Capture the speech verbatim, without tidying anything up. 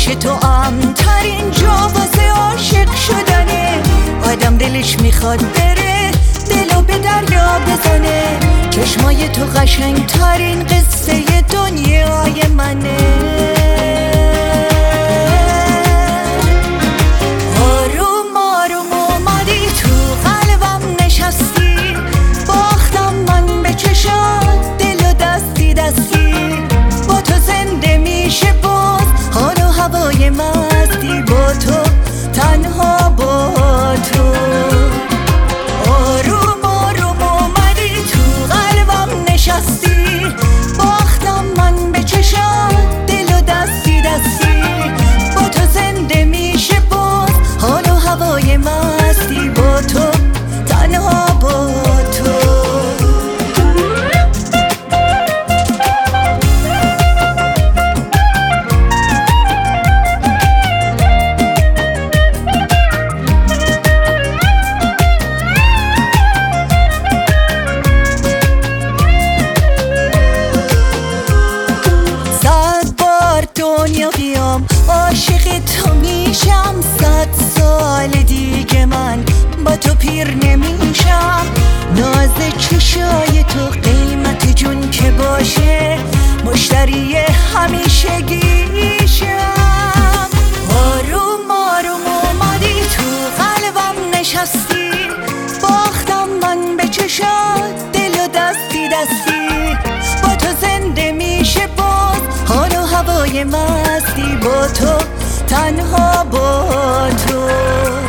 تو امن‌ترین جا واسه عاشق شدنه. آدم دلش میخواد بره دلو به دریا بزنه. چشمای تو قشنگترین قصه دنیای منه. آروم آروم اومدی تو قلبم نشستی، باختم من به چشات دل و دستی دستی. با تو زنده میشه باز حال و هوای مستی، با تو تنها با تو. آروم آروم اومدی تو قلبم نشستی، باختم من به چشات دل و دستی دستی. با تو زنده میشه باز حال و هوای مستی، با تو تنها با تو. دنیا بیام عاشق تو میشم، صد سال دیگه من با تو پیر نمیشم. ناز چشای تو قیمت جون که باشه، مشتری همیشگیشم. آروم آروم اومدی تو قلبم نشستی، باختم من به چشات دل و دستی دستی. با تو زنده میشه باز حال و هوای مستی، با تو تنها با تو.